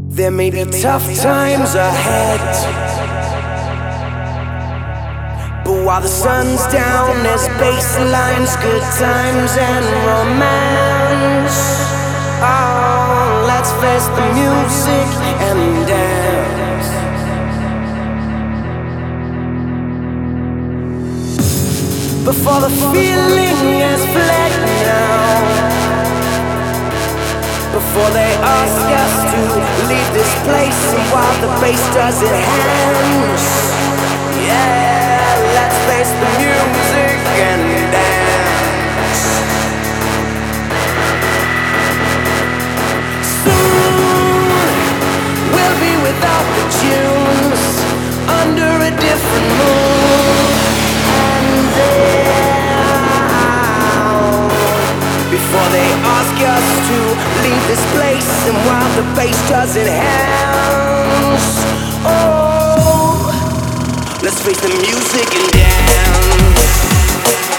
There may be tough times ahead, but while the sun's down, there's bass lines, good times, and romance. Oh, let's face the music and dance. Before the feeling is fled now, before they ask us to leave this place, and while the bass does it hands. Yeah, let's face the music and dance. Soon we'll be without the tunes, under a different moon. And then, before they ask us to leave this place, and while the bass does it hands. Oh, let's face the music and dance.